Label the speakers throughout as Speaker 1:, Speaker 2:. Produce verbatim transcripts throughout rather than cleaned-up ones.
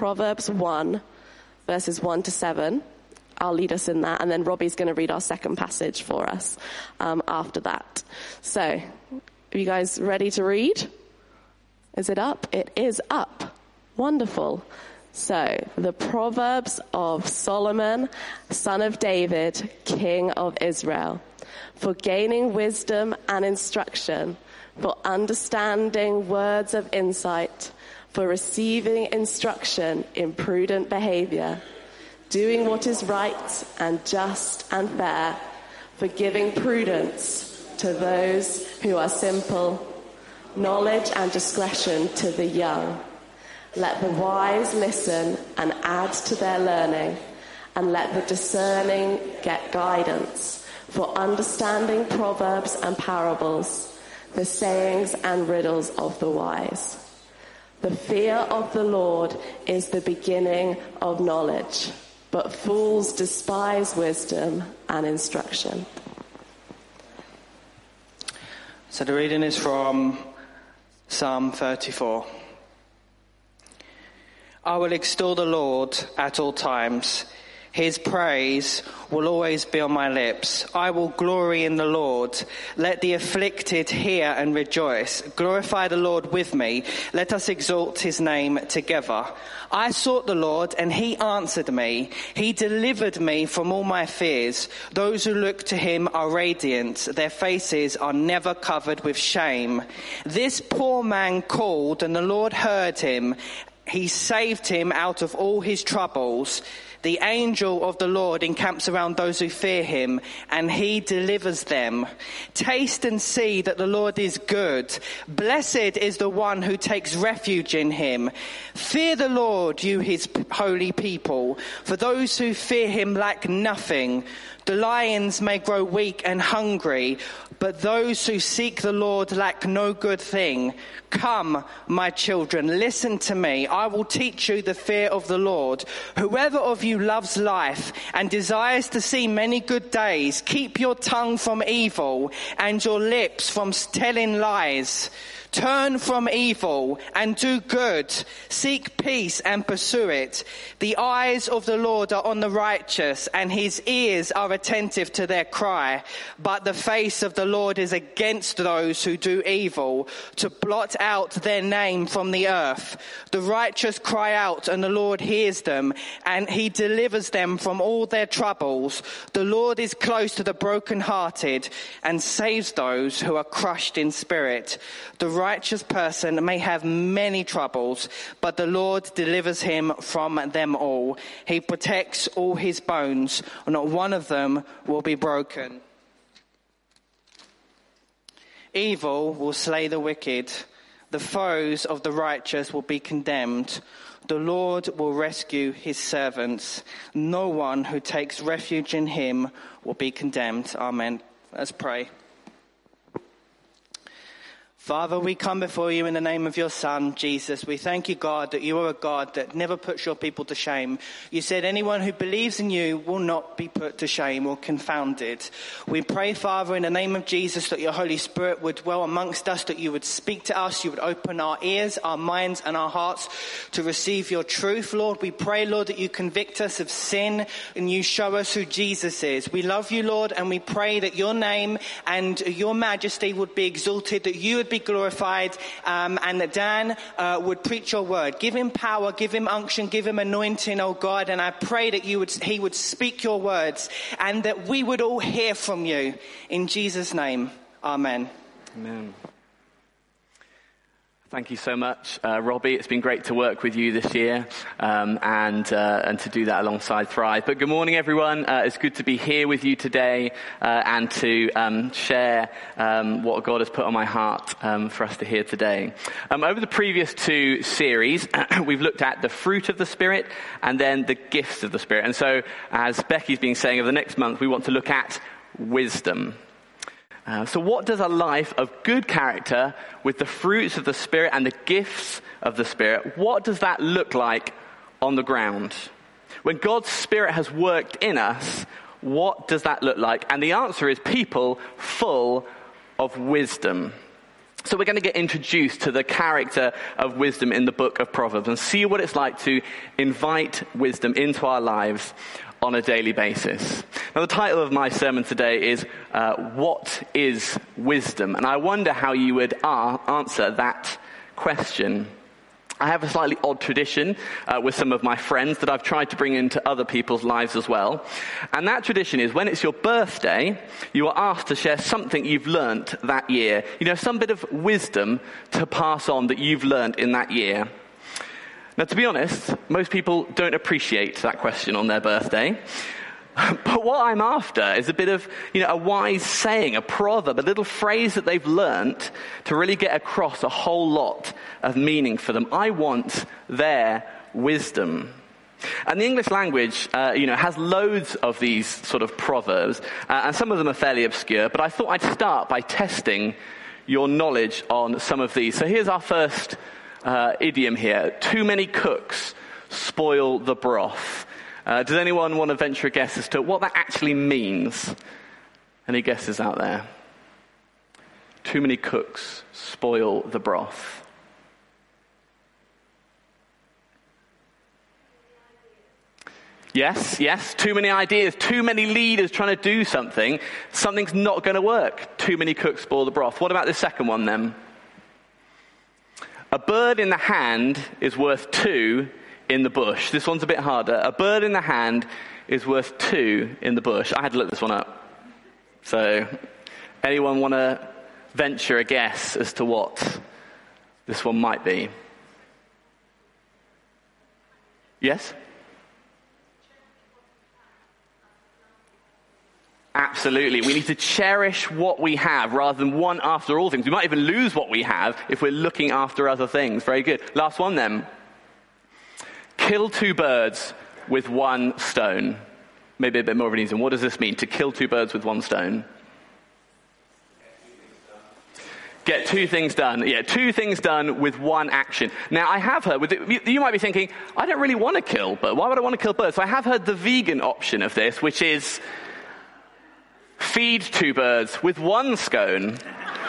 Speaker 1: Proverbs one, verses one to seven. I'll lead us in that, and then Robbie's going to read our second passage for us um, after that. So, are you guys ready to read? Is it up? It is up. Wonderful. So, the Proverbs of Solomon, son of David, king of Israel, for gaining wisdom and instruction, for understanding words of insight, for receiving instruction in prudent behavior, doing what is right and just and fair, for giving prudence to those who are simple, knowledge and discretion to the young. Let the wise listen and add to their learning, and let the discerning get guidance, for understanding proverbs and parables, the sayings and riddles of the wise. The fear of the Lord is the beginning of knowledge, but fools despise wisdom and instruction.
Speaker 2: So the reading is from Psalm thirty-four. I will extol the Lord at all times. His praise will always be on my lips. I will glory in the Lord. Let the afflicted hear and rejoice. Glorify the Lord with me. Let us exalt his name together. I sought the Lord, and he answered me. He delivered me from all my fears. Those who look to him are radiant. Their faces are never covered with shame. This poor man called, and the Lord heard him. He saved him out of all his troubles. The angel of the Lord encamps around those who fear him, and he delivers them. Taste and see that the Lord is good. Blessed is the one who takes refuge in him. Fear the Lord, you his holy people, for those who fear him lack nothing. The lions may grow weak and hungry, but those who seek the Lord lack no good thing. Come, my children, listen to me. I will teach you the fear of the Lord. Whoever of you loves life and desires to see many good days, keep your tongue from evil and your lips from telling lies. Turn from evil and do good. Seek peace and pursue it. The eyes of the Lord are on the righteous, and his ears are attentive to their cry. But the face of the Lord is against those who do evil, to blot out their name from the earth. The righteous cry out, and the Lord hears them, and he delivers them from all their troubles. The Lord is close to the brokenhearted and saves those who are crushed in spirit. The righteous person may have many troubles, but the Lord delivers him from them all. He protects all his bones, and not one of them will be broken. Evil will slay the wicked. The foes of the righteous will be condemned. The Lord will rescue his servants. No one who takes refuge in him will be condemned. Amen. Let's pray. Father, we come before you in the name of your Son, Jesus. We thank you, God, that you are a God that never puts your people to shame. You said anyone who believes in you will not be put to shame or confounded. We pray, Father, in the name of Jesus, that your Holy Spirit would dwell amongst us, that you would speak to us, you would open our ears, our minds, and our hearts to receive your truth, Lord. We pray, Lord, that you convict us of sin and you show us who Jesus is. We love you, Lord, and we pray that your name and your majesty would be exalted, that you would be glorified, um, and that Dan uh, would preach your word. Give him power, give him unction, give him anointing, oh God, and I pray that you would, he would speak your words and that we would all hear from you. In Jesus' name, amen.
Speaker 3: Amen. Thank you so much, uh, Robbie. It's been great to work with you this year um, and uh, and to do that alongside Thrive. But good morning, everyone. Uh, it's good to be here with you today uh, and to um, share um, what God has put on my heart um, for us to hear today. Um, over the previous two series, we've looked at the fruit of the Spirit and then the gifts of the Spirit. And so, as Becky's been saying, over the next month, we want to look at wisdom. Uh, so what does a life of good character with the fruits of the Spirit and the gifts of the Spirit, what does that look like on the ground? When God's Spirit has worked in us, what does that look like? And the answer is people full of wisdom. So we're going to get introduced to the character of wisdom in the book of Proverbs and see what it's like to invite wisdom into our lives on a daily basis. Now, the title of my sermon today is, uh, What is Wisdom? And I wonder how you would uh, answer that question. I have a slightly odd tradition uh, with some of my friends that I've tried to bring into other people's lives as well. And that tradition is when it's your birthday, you are asked to share something you've learnt that year. You know, some bit of wisdom to pass on that you've learnt in that year. Now, to be honest, most people don't appreciate that question on their birthday. But what I'm after is a bit of, you know, a wise saying, a proverb, a little phrase that they've learnt to really get across a whole lot of meaning for them. I want their wisdom. And the English language, uh, you know, has loads of these sort of proverbs, uh, and some of them are fairly obscure, but I thought I'd start by testing your knowledge on some of these. So here's our first uh, idiom here. Too many cooks spoil the broth. Uh, does anyone want to venture a guess as to what that actually means? Any guesses out there? Too many cooks spoil the broth. Yes, yes, too many ideas, too many leaders trying to do something. Something's not going to work. Too many cooks spoil the broth. What about the second one then? A bird in the hand is worth two in the bush. This one's a bit harder. A bird in the hand is worth two in the bush. I had to look this one up. So, anyone want to venture a guess as to what this one might be? Yes? Absolutely. We need to cherish what we have rather than one after all things. We might even lose what we have if we're looking after other things. Very good. Last one then. Kill two birds with one stone. Maybe a bit more of an easy one. What does this mean, to kill two birds with one stone? Get two things done. Yeah, two things done with one action. Now, I have heard, with it, you might be thinking, I don't really want to kill birds. Why would I want to kill birds? So I have heard the vegan option of this, which is feed two birds with one scone.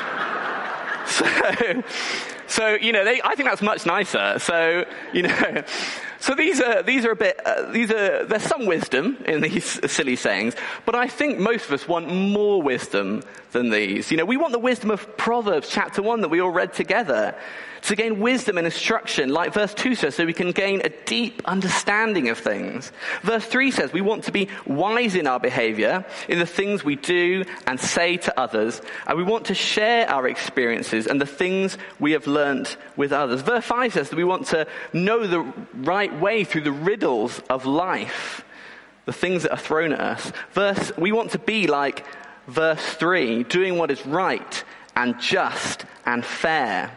Speaker 3: so, so, you know, they, I think that's much nicer. So, you know... So these are these are a bit uh, these are there's some wisdom in these silly sayings, but I think most of us want more wisdom than these. You know, we want the wisdom of Proverbs chapter one that we all read together, to gain wisdom and instruction, like verse two says, so we can gain a deep understanding of things. Verse three says we want to be wise in our behavior, in the things we do and say to others, and we want to share our experiences and the things we have learnt with others. Verse five says that we want to know the right way through the riddles of life, the things that are thrown at us. Verse, we want to be like verse three, doing what is right and just and fair.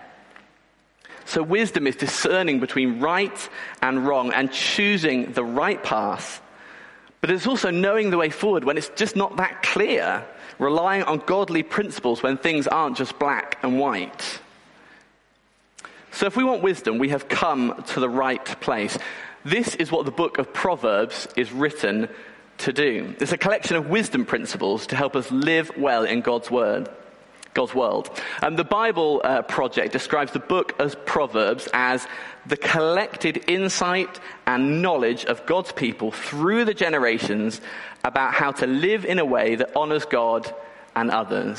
Speaker 3: So wisdom is discerning between right and wrong and choosing the right path. But it's also knowing the way forward when it's just not that clear, relying on godly principles when things aren't just black and white. So if we want wisdom, we have come to the right place. This is what the book of Proverbs is written to do. It's a collection of wisdom principles to help us live well in God's word. God's world. And the Bible uh, Project describes the book of Proverbs as the collected insight and knowledge of God's people through the generations about how to live in a way that honors God and others.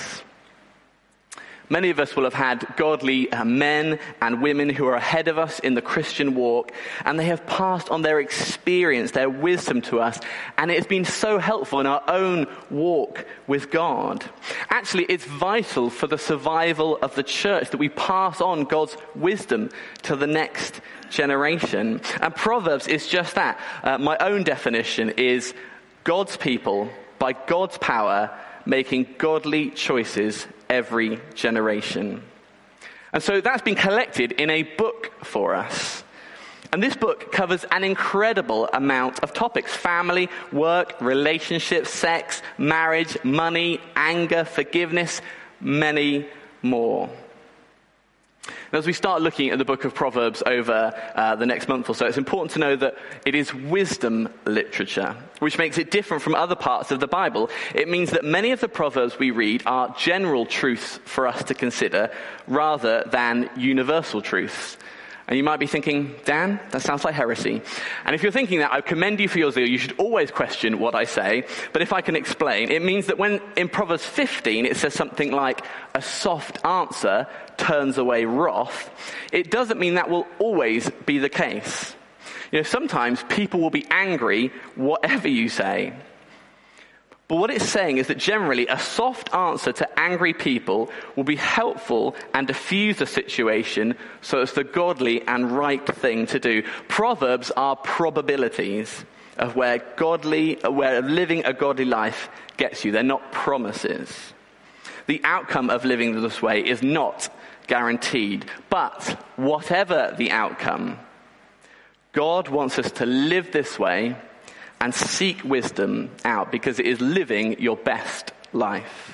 Speaker 3: Many of us will have had godly uh, men and women who are ahead of us in the Christian walk, and they have passed on their experience, their wisdom to us, and it has been so helpful in our own walk with God. Actually, it's vital for the survival of the church that we pass on God's wisdom to the next generation. And Proverbs is just that. Uh, my own definition is God's people, by God's power, making godly choices every generation. And so that's been collected in a book for us. And this book covers an incredible amount of topics: family, work, relationships, sex, marriage, money, anger, forgiveness, many more. And as we start looking at the book of Proverbs over uh, the next month or so, it's important to know that it is wisdom literature, which makes it different from other parts of the Bible. It means that many of the Proverbs we read are general truths for us to consider rather than universal truths. And you might be thinking, Dan, that sounds like heresy. And if you're thinking that, I commend you for your zeal. You should always question what I say. But if I can explain, it means that when in Proverbs fifteen it says something like, a soft answer turns away wrath, it doesn't mean that will always be the case. You know, sometimes people will be angry whatever you say. But what it's saying is that generally a soft answer to angry people will be helpful and diffuse the situation so it's the godly and right thing to do. Proverbs are probabilities of where godly, where living a godly life gets you. They're not promises. The outcome of living this way is not guaranteed. But whatever the outcome, God wants us to live this way and seek wisdom out, because it is living your best life.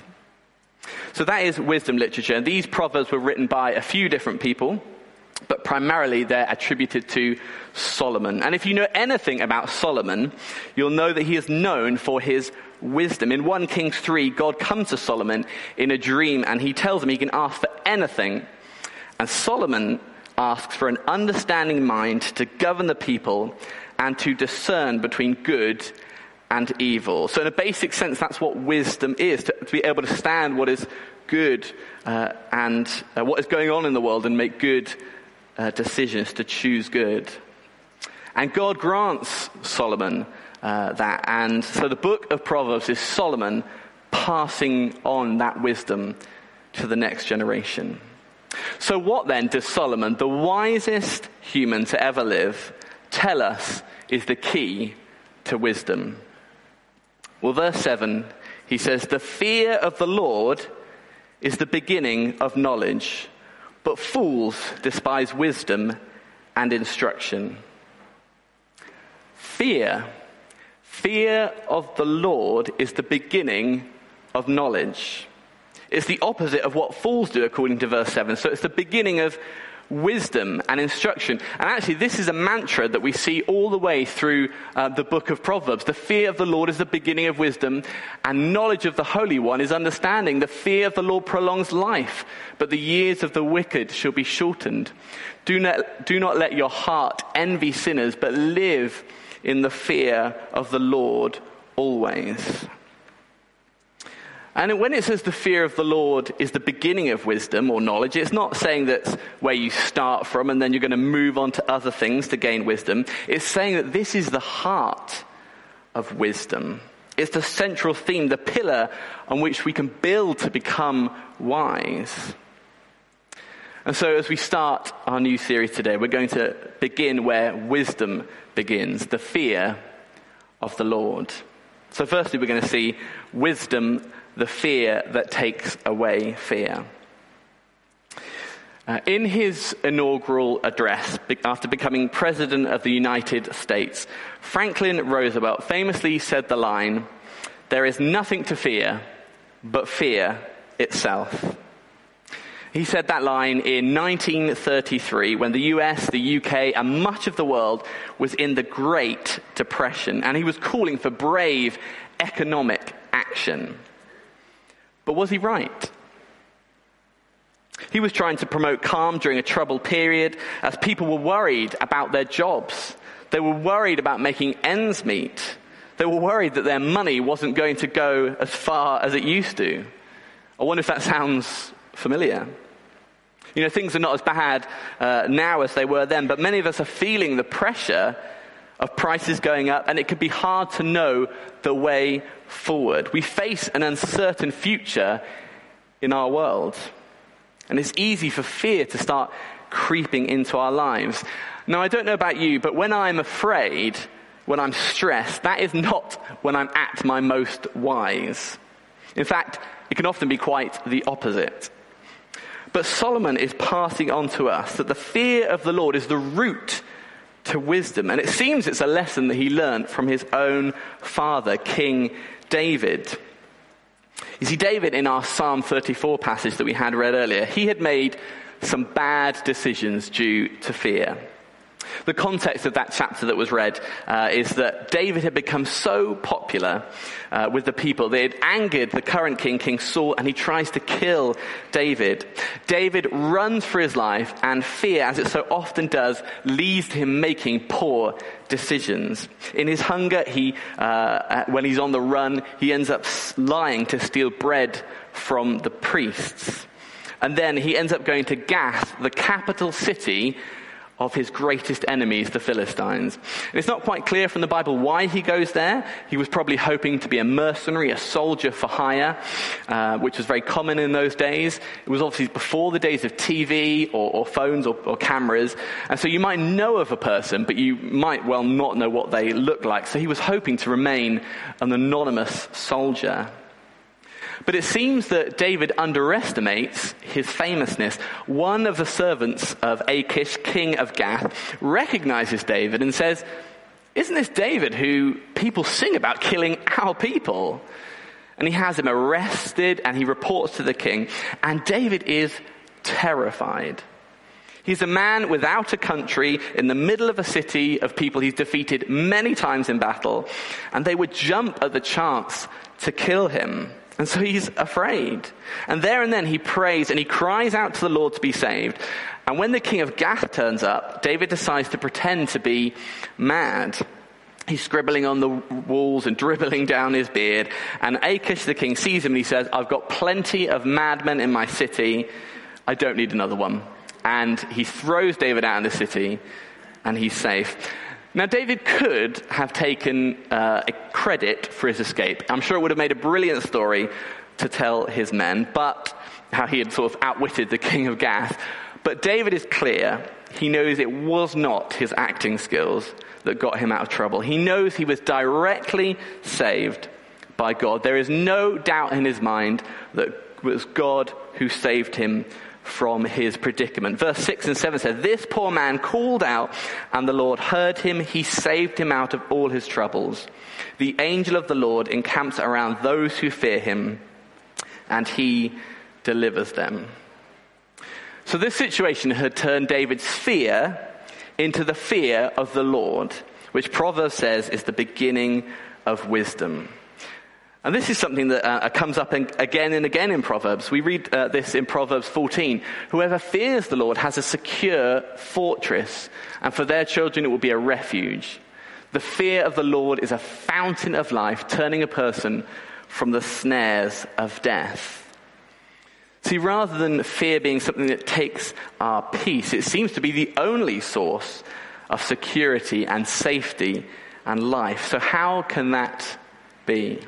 Speaker 3: So that is wisdom literature. These proverbs were written by a few different people, but primarily they're attributed to Solomon. And if you know anything about Solomon, you'll know that he is known for his wisdom. In First Kings three, God comes to Solomon in a dream and he tells him he can ask for anything. And Solomon asks for an understanding mind to govern the people and to discern between good and evil. So in a basic sense, that's what wisdom is, to, to be able to stand what is good uh, and uh, what is going on in the world and make good uh, decisions, to choose good. And God grants Solomon uh, that. And so the book of Proverbs is Solomon passing on that wisdom to the next generation. So what then does Solomon, the wisest human to ever live, tell us is the key to wisdom? Well, verse seven, he says, the fear of the Lord is the beginning of knowledge, but fools despise wisdom and instruction. Fear, fear of the Lord is the beginning of knowledge. It's the opposite of what fools do, according to verse seven. So it's the beginning of wisdom and instruction. And actually, this is a mantra that we see all the way through uh, the book of Proverbs. The fear of the Lord is the beginning of wisdom, and knowledge of the Holy One is understanding. The fear of the Lord prolongs life, but the years of the wicked shall be shortened. Do not, do not let your heart envy sinners, but live in the fear of the Lord always. And when it says the fear of the Lord is the beginning of wisdom or knowledge, it's not saying that's where you start from and then you're going to move on to other things to gain wisdom. It's saying that this is the heart of wisdom. It's the central theme, the pillar on which we can build to become wise. And so as we start our new series today, we're going to begin where wisdom begins, the fear of the Lord. So firstly, we're going to see wisdom, the fear that takes away fear. Uh, in his inaugural address, after becoming President of the United States, Franklin Roosevelt famously said the line, "There is nothing to fear but fear itself." He said that line in nineteen thirty-three when the U S, the U K, and much of the world was in the Great Depression, and he was calling for brave economic action. But was he right? He was trying to promote calm during a troubled period as people were worried about their jobs. They were worried about making ends meet. They were worried that their money wasn't going to go as far as it used to. I wonder if that sounds familiar. You know, things are not as bad uh, now as they were then, but many of us are feeling the pressure of prices going up, and it can be hard to know the way forward. We face an uncertain future in our world, and it's easy for fear to start creeping into our lives. Now, I don't know about you, but when I'm afraid, when I'm stressed, that is not when I'm at my most wise. In fact, it can often be quite the opposite. But Solomon is passing on to us that the fear of the Lord is the root to wisdom. And it seems it's a lesson that he learned from his own father, King David. You see, David, in our Psalm thirty-four passage that we had read earlier, he had made some bad decisions due to fear. The context of that chapter that was read uh, is that David had become so popular uh, with the people. They had angered the current king, King Saul, and he tries to kill David. David runs for his life, and fear, as it so often does, leads to him making poor decisions. In his hunger, he, uh, when he's on the run, he ends up lying to steal bread from the priests. And then he ends up going to Gath, the capital city of his greatest enemies, the Philistines. And it's not quite clear from the Bible why he goes there. He was probably hoping to be a mercenary, a soldier for hire, uh, which was very common in those days. It was obviously before the days of T V or, or phones or, or cameras. And so you might know of a person, but you might well not know what they look like. So he was hoping to remain an anonymous soldier. But it seems that David underestimates his famousness. One of the servants of Achish, king of Gath, recognizes David and says, "Isn't this David who people sing about killing our people?" And he has him arrested and he reports to the king. And David is terrified. He's a man without a country in the middle of a city of people he's defeated many times in battle. And they would jump at the chance to kill him. And so he's afraid. And there and then he prays and he cries out to the Lord to be saved. And when the king of Gath turns up, David decides to pretend to be mad. He's scribbling on the walls and dribbling down his beard. And Achish the king sees him and he says, "I've got plenty of madmen in my city. I don't need another one." And he throws David out of the city and he's safe. Now, David could have taken uh, a credit for his escape. I'm sure it would have made a brilliant story to tell his men, but how he had sort of outwitted the king of Gath. But David is clear. He knows it was not his acting skills that got him out of trouble. He knows he was directly saved by God. There is no doubt in his mind that it was God who saved him from his predicament. Verse six and seven says, "This poor man called out, and the Lord heard him. He saved him out of all his troubles. The angel of the Lord encamps around those who fear him, and he delivers them." So this situation had turned David's fear into the fear of the Lord, which Proverbs says is the beginning of wisdom. And this is something that uh, comes up in, again and again in Proverbs. We read uh, this in Proverbs fourteen. "Whoever fears the Lord has a secure fortress, and for their children it will be a refuge. The fear of the Lord is a fountain of life, turning a person from the snares of death." See, rather than fear being something that takes our peace, it seems to be the only source of security and safety and life. So how can that be?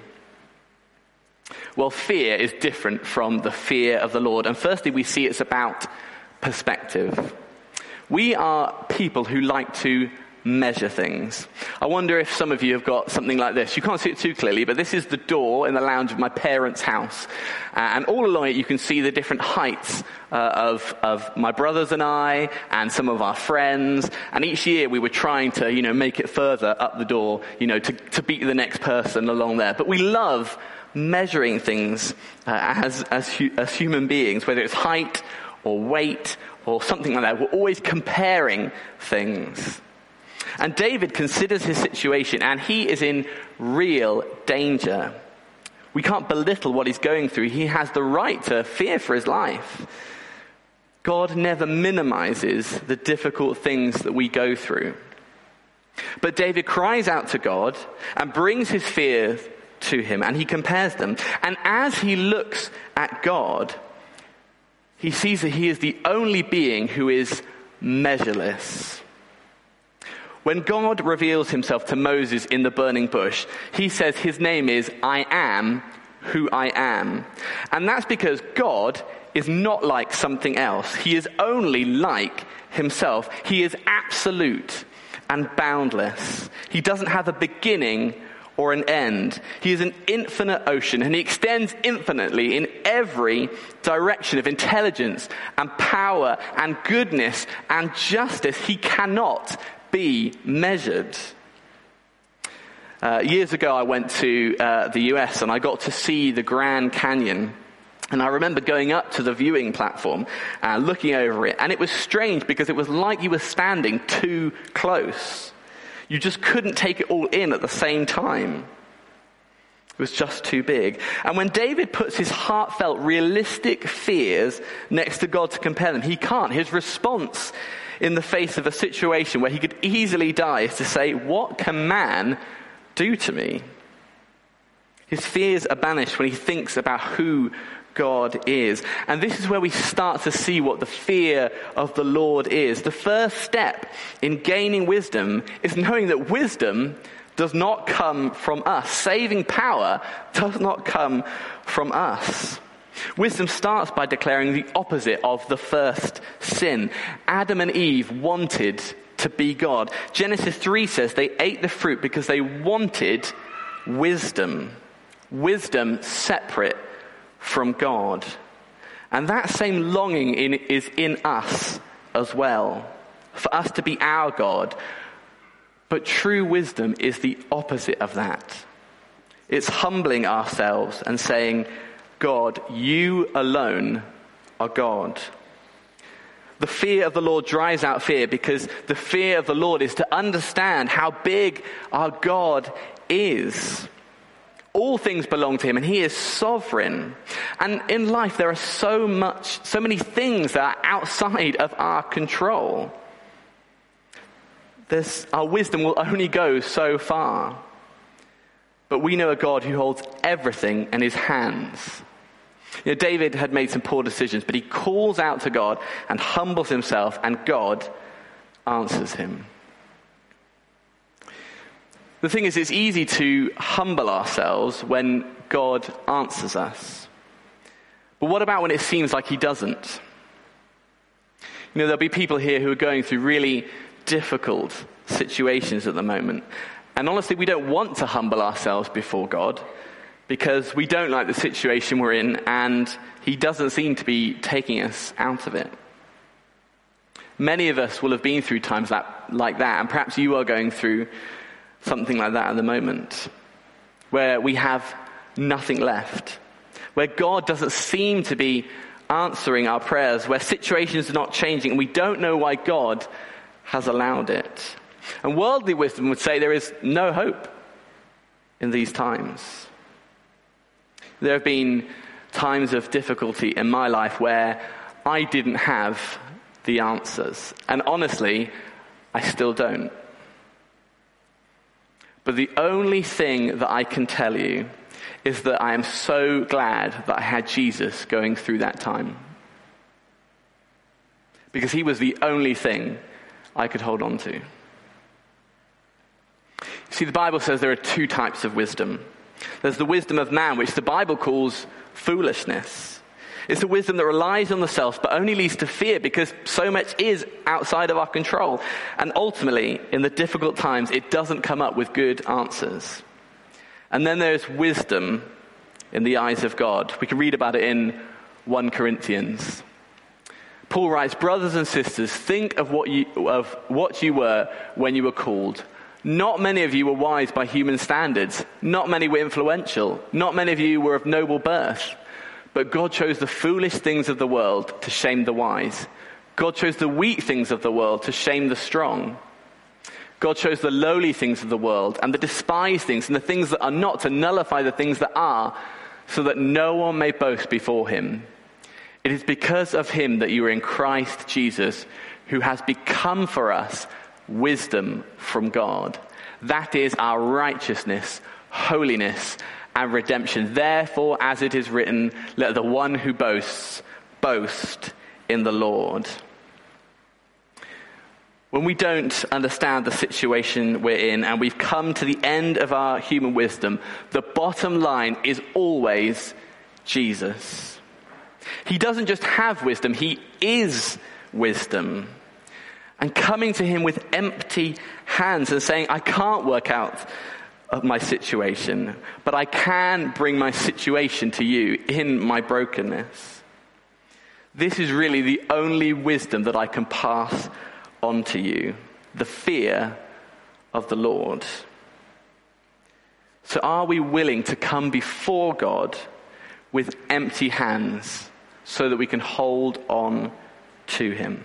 Speaker 3: Well, fear is different from the fear of the Lord. And firstly, we see it's about perspective. We are people who like to measure things. I wonder if some of you have got something like this. You can't see it too clearly, but this is the door in the lounge of my parents' house. Uh, and all along it, you can see the different heights uh, of, of my brothers and I and some of our friends. And each year we were trying to, you know, make it further up the door, you know, to, to beat the next person along there. But we love measuring things uh, as, as, hu- as human beings, whether it's height or weight or something like that. We're always comparing things. And David considers his situation, and he is in real danger. We can't belittle what he's going through. He has the right to fear for his life. God never minimizes the difficult things that we go through. But David cries out to God and brings his fears to him, and he compares them. And as he looks at God, he sees that he is the only being who is measureless. When God reveals himself to Moses in the burning bush, he says his name is I am who I am. And that's because God is not like something else. He is only like himself. He is absolute and boundless. He doesn't have a beginning or an end. He is an infinite ocean, and he extends infinitely in every direction of intelligence and power and goodness and justice. He cannot be measured. Uh, years ago, I went to uh, the U S and I got to see the Grand Canyon. And I remember going up to the viewing platform and looking over it. And it was strange because it was like you were standing too close. You just couldn't take it all in at the same time. It was just too big. And when David puts his heartfelt, realistic fears next to God to compare them, he can't. His response in the face of a situation where he could easily die is to say, what can man do to me? His fears are banished when he thinks about who God is. And this is where we start to see what the fear of the Lord is. The first step in gaining wisdom is knowing that wisdom does not come from us. Saving power does not come from us. Wisdom starts by declaring the opposite of the first sin. Adam and Eve wanted to be God. Genesis three says they ate the fruit because they wanted wisdom. Wisdom separate from God. And that same longing in, is in us as well. For us to be our God. But true wisdom is the opposite of that. It's humbling ourselves and saying, God, you alone are God. The fear of the Lord drives out fear because the fear of the Lord is to understand how big our God is. All things belong to him and he is sovereign. And in life there are so much, so many things that are outside of our control. There's, our wisdom will only go so far. But we know a God who holds everything in his hands. You know, David had made some poor decisions, but he calls out to God and humbles himself, and God answers him. The thing is, it's easy to humble ourselves when God answers us. But what about when it seems like he doesn't? You know, there'll be people here who are going through really difficult situations at the moment. And honestly, we don't want to humble ourselves before God because we don't like the situation we're in and he doesn't seem to be taking us out of it. Many of us will have been through times that, like that, and perhaps you are going through something like that at the moment, where we have nothing left, where God doesn't seem to be answering our prayers, where situations are not changing and we don't know why God has allowed it. And worldly wisdom would say there is no hope in these times. There have been times of difficulty in my life where I didn't have the answers. And honestly, I still don't. But the only thing that I can tell you is that I am so glad that I had Jesus going through that time. Because he was the only thing I could hold on to. See, the Bible says there are two types of wisdom. There's the wisdom of man, which the Bible calls foolishness. It's the wisdom that relies on the self, but only leads to fear because so much is outside of our control. And ultimately, in the difficult times, it doesn't come up with good answers. And then there's wisdom in the eyes of God. We can read about it in First Corinthians. Paul writes, brothers and sisters, think of what you, of what you were when you were called. Not many of you were wise by human standards. Not many were influential. Not many of you were of noble birth. But God chose the foolish things of the world to shame the wise. God chose the weak things of the world to shame the strong. God chose the lowly things of the world and the despised things and the things that are not to nullify the things that are, so that no one may boast before him. It is because of him that you are in Christ Jesus, who has become for us wisdom from God. That is our righteousness, holiness, and redemption. Therefore, as it is written, let the one who boasts, boast in the Lord. When we don't understand the situation we're in and we've come to the end of our human wisdom, the bottom line is always Jesus. He doesn't just have wisdom, he is wisdom. And coming to him with empty hands and saying, I can't work out of my situation, but I can bring my situation to you in my brokenness. This is really the only wisdom that I can pass on to you, the fear of the Lord. So are we willing to come before God with empty hands so that we can hold on to him?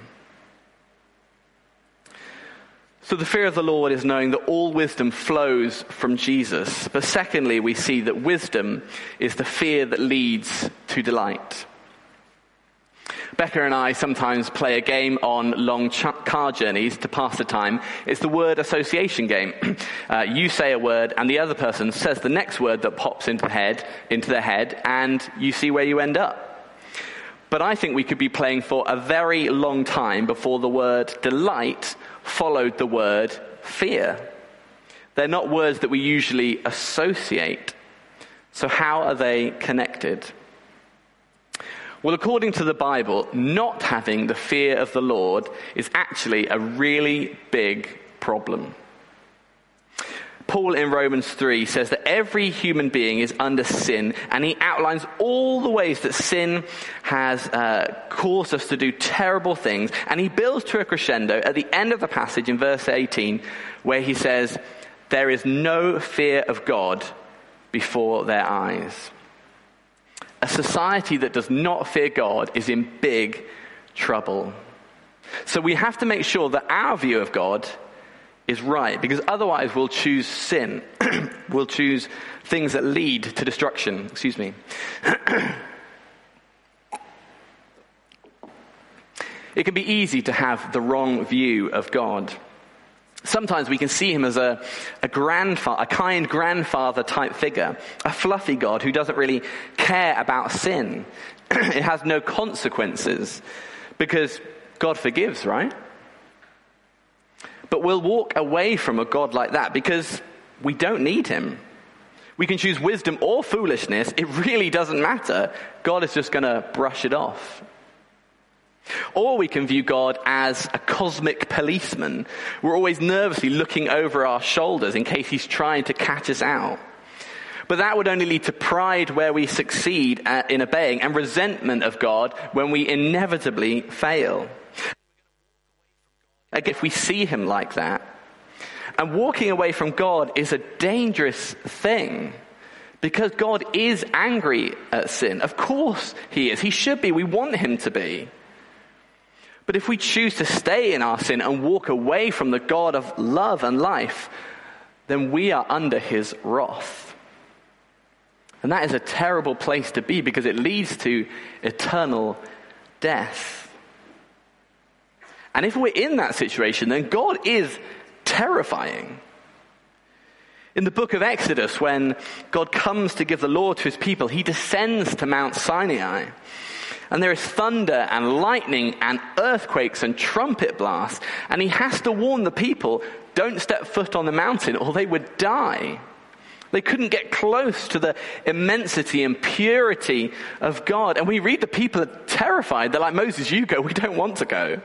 Speaker 3: So the fear of the Lord is knowing that all wisdom flows from Jesus. But secondly, we see that wisdom is the fear that leads to delight. Becca and I sometimes play a game on long ch- car journeys to pass the time. It's the word association game. Uh, you say a word and the other person says the next word that pops into the head, into their head, and you see where you end up. But I think we could be playing for a very long time before the word delight followed the word fear. They're not words that we usually associate. So how are they connected? Well, according to the Bible, not having the fear of the Lord is actually a really big problem. Paul in Romans three says that every human being is under sin, and he outlines all the ways that sin has uh, caused us to do terrible things. And he builds to a crescendo at the end of the passage in verse eighteen, where he says, there is no fear of God before their eyes. A society that does not fear God is in big trouble. So we have to make sure that our view of God is right, because otherwise we'll choose sin. We'll choose things that lead to destruction. Excuse me. It can be easy to have the wrong view of God. Sometimes we can see him as a, a grandfather, a kind grandfather type figure, a fluffy God who doesn't really care about sin. It has no consequences because God forgives, right? But we'll walk away from a God like that because we don't need him. We can choose wisdom or foolishness. It really doesn't matter. God is just going to brush it off. Or we can view God as a cosmic policeman. We're always nervously looking over our shoulders in case he's trying to catch us out. But that would only lead to pride where we succeed in obeying and resentment of God when we inevitably fail. If we see him like that. And walking away from God is a dangerous thing because God is angry at sin. Of course he is. He should be. We want him to be. But if we choose to stay in our sin and walk away from the God of love and life, then we are under his wrath. And that is a terrible place to be because it leads to eternal death. And if we're in that situation, then God is terrifying. In the book of Exodus, when God comes to give the law to his people, he descends to Mount Sinai. And there is thunder and lightning and earthquakes and trumpet blasts. And he has to warn the people, don't step foot on the mountain or they would die. They couldn't get close to the immensity and purity of God. And we read the people are terrified. They're like, Moses, you go. We don't want to go.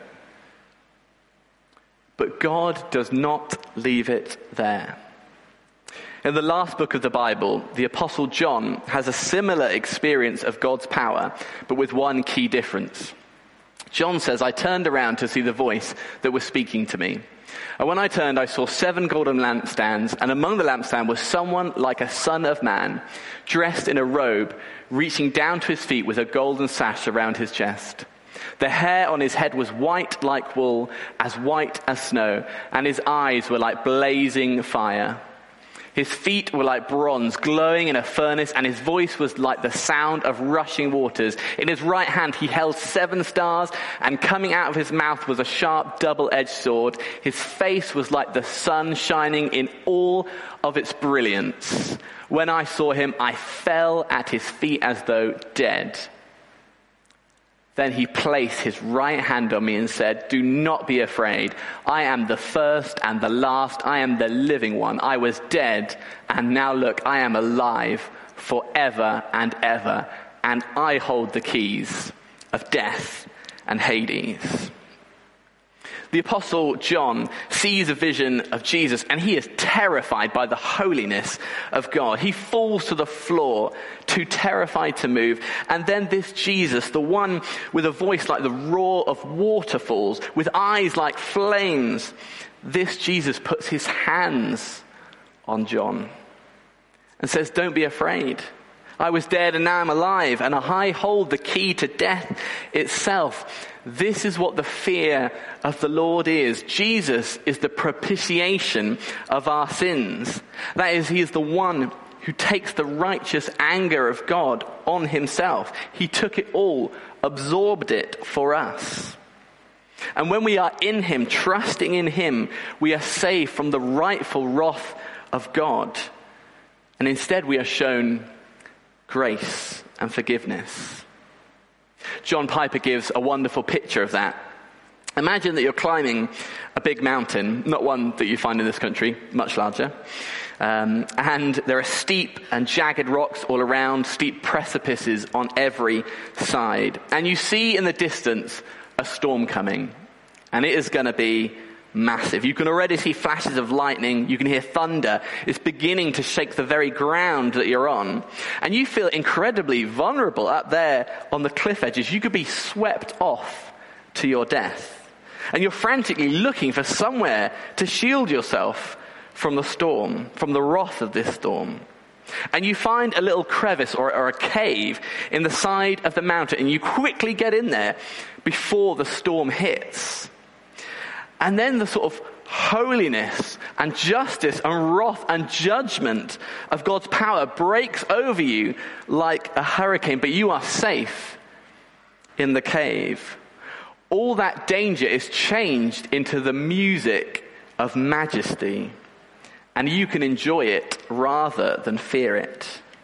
Speaker 3: But God does not leave it there. In the last book of the Bible, the Apostle John has a similar experience of God's power, but with one key difference. John says, I turned around to see the voice that was speaking to me. And when I turned, I saw seven golden lampstands, and among the lampstands was someone like a son of man, dressed in a robe, reaching down to his feet with a golden sash around his chest. The hair on his head was white like wool, as white as snow, and his eyes were like blazing fire. His feet were like bronze, glowing in a furnace, and his voice was like the sound of rushing waters. In his right hand he held seven stars, and coming out of his mouth was a sharp double-edged sword. His face was like the sun shining in all of its brilliance. When I saw him, I fell at his feet as though dead. Then he placed his right hand on me and said, do not be afraid. I am the first and the last. I am the living one. I was dead, and now look, I am alive forever and ever. And I hold the keys of death and Hades. The Apostle John sees a vision of Jesus and he is terrified by the holiness of God. He falls to the floor, too terrified to move. And then this Jesus, the one with a voice like the roar of waterfalls, with eyes like flames, this Jesus puts his hands on John. and says, don't be afraid. I was dead and now I'm alive, and I hold the key to death itself. This is what the fear of the Lord is. Jesus is the propitiation of our sins. That is, he is the one who takes the righteous anger of God on himself. He took it all, absorbed it for us. And when we are in him, trusting in him, we are saved from the rightful wrath of God. And instead we are shown grace and forgiveness. John Piper gives a wonderful picture of that. Imagine that you're climbing a big mountain, not one that you find in this country, much larger. Um, and there are steep and jagged rocks all around, steep precipices on every side. And you see in the distance a storm coming. And it is going to be massive. You can already see flashes of lightning. You can hear thunder. It's beginning to shake the very ground that you're on. And you feel incredibly vulnerable up there on the cliff edges. You could be swept off to your death. And you're frantically looking for somewhere to shield yourself from the storm, from the wrath of this storm. And you find a little crevice or, or a cave in the side of the mountain, and you quickly get in there before the storm hits. And then the sort of holiness and justice and wrath and judgment of God's power breaks over you like a hurricane, but you are safe in the cave. All that danger is changed into the music of majesty, and you can enjoy it rather than fear it.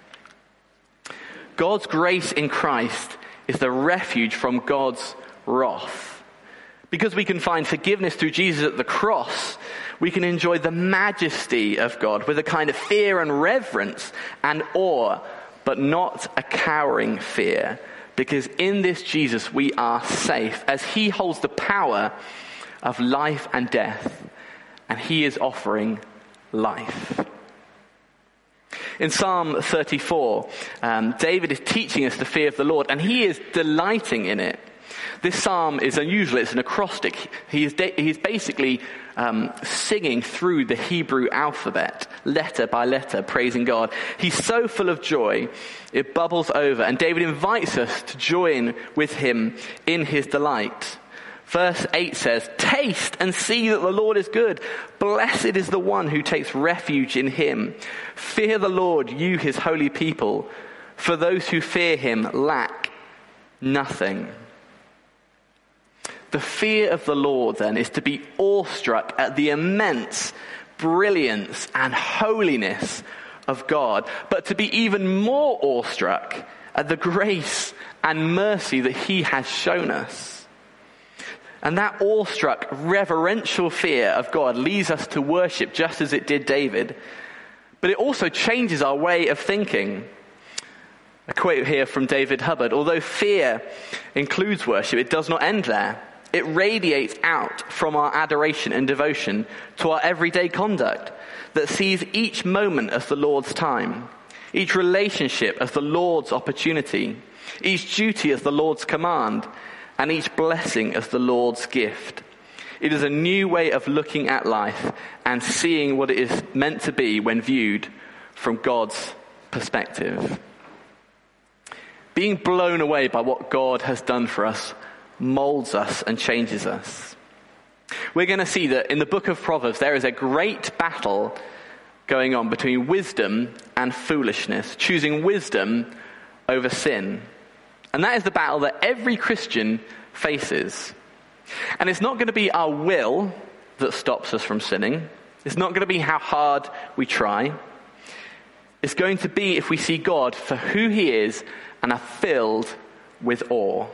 Speaker 3: God's grace in Christ is the refuge from God's wrath. Because we can find forgiveness through Jesus at the cross, we can enjoy the majesty of God with a kind of fear and reverence and awe, but not a cowering fear. Because in this Jesus we are safe, as he holds the power of life and death, and he is offering life. In Psalm thirty-four, um, David is teaching us the fear of the Lord, and he is delighting in it. This psalm is unusual. It's an acrostic. He is, de- he is basically um, singing through the Hebrew alphabet, letter by letter, praising God. He's so full of joy, it bubbles over. And David invites us to join with him in his delight. Verse eight says, "Taste and see that the Lord is good. Blessed is the one who takes refuge in him. Fear the Lord, you his holy people, for those who fear him lack nothing." The fear of the Lord, then, is to be awestruck at the immense brilliance and holiness of God, but to be even more awestruck at the grace and mercy that he has shown us. And that awestruck, reverential fear of God leads us to worship just as it did David, but it also changes our way of thinking. A quote here from David Hubbard: "Although fear includes worship, it does not end there. It radiates out from our adoration and devotion to our everyday conduct that sees each moment as the Lord's time, each relationship as the Lord's opportunity, each duty as the Lord's command, and each blessing as the Lord's gift. It is a new way of looking at life and seeing what it is meant to be when viewed from God's perspective." Being blown away by what God has done for us molds us and changes us. We're going to see that in the book of Proverbs there is a great battle going on between wisdom and foolishness, choosing wisdom over sin. And that is the battle that every Christian faces. And it's not going to be our will that stops us from sinning. It's not going to be how hard we try. It's going to be if we see God for who he is and are filled with awe.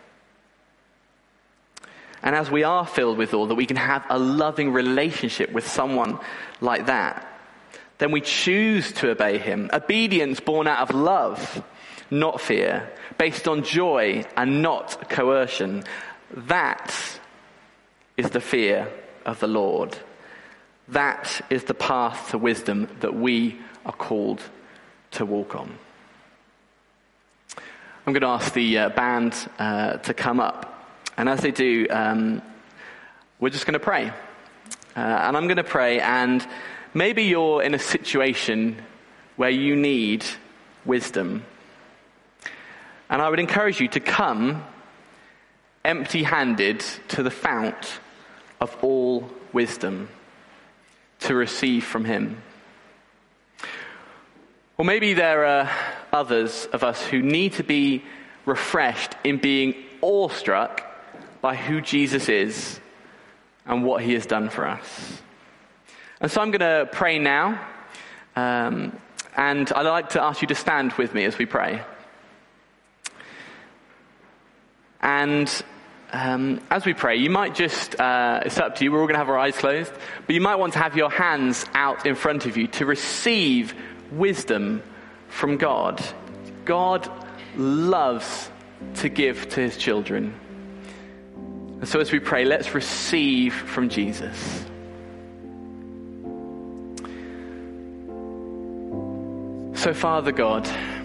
Speaker 3: And as we are filled with awe, that we can have a loving relationship with someone like that, then we choose to obey him. Obedience born out of love, not fear, based on joy and not coercion. That is the fear of the Lord. That is the path to wisdom that we are called to walk on. I'm going to ask the uh, band uh, to come up. And as they do, um, we're just going to pray. Uh, and I'm going to pray, and maybe you're in a situation where you need wisdom. And I would encourage you to come empty-handed to the fount of all wisdom to receive from him. Or maybe there are others of us who need to be refreshed in being awestruck by who Jesus is and what he has done for us. And so I'm going to pray now, um, and I'd like to ask you to stand with me as we pray. And um, as we pray, you might just, uh, it's up to you, we're all going to have our eyes closed, but you might want to have your hands out in front of you to receive wisdom from God. God loves to give to his children. And so as we pray, let's receive from Jesus. So Father God,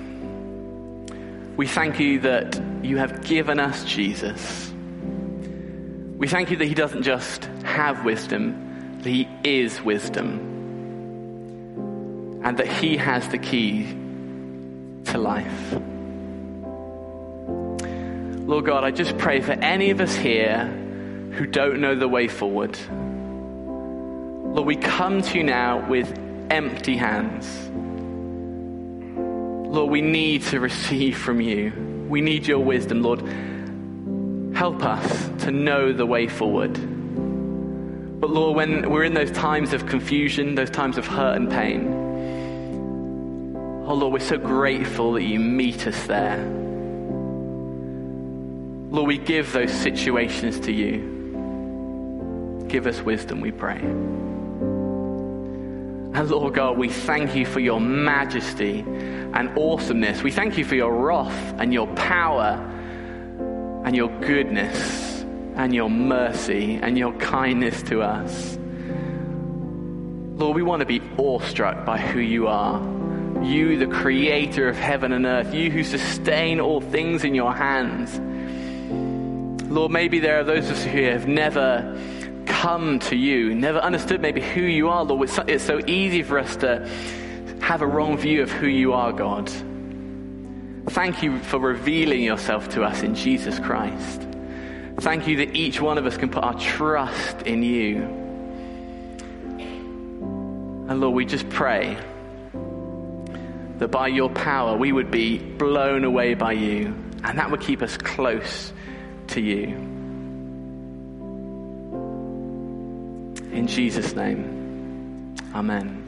Speaker 3: we thank you that you have given us Jesus. We thank you that he doesn't just have wisdom, that he is wisdom. And that he has the key to life. Lord God, I just pray for any of us here who don't know the way forward. Lord, we come to you now with empty hands. Lord, we need to receive from you. We need your wisdom, Lord. Help us to know the way forward. But Lord, when we're in those times of confusion, those times of hurt and pain, oh Lord, we're so grateful that you meet us there. Lord, we give those situations to you. Give us wisdom, we pray. And Lord God, we thank you for your majesty and awesomeness. We thank you for your wrath and your power and your goodness and your mercy and your kindness to us. Lord, we want to be awestruck by who you are. You, the creator of heaven and earth. You who sustain all things in your hands. Lord, maybe there are those of us who have never come to you, never understood maybe who you are, Lord. It's so, it's so easy for us to have a wrong view of who you are, God. Thank you for revealing yourself to us in Jesus Christ. Thank you that each one of us can put our trust in you. And Lord, we just pray that by your power we would be blown away by you, and that would keep us close to you. In Jesus' name, amen.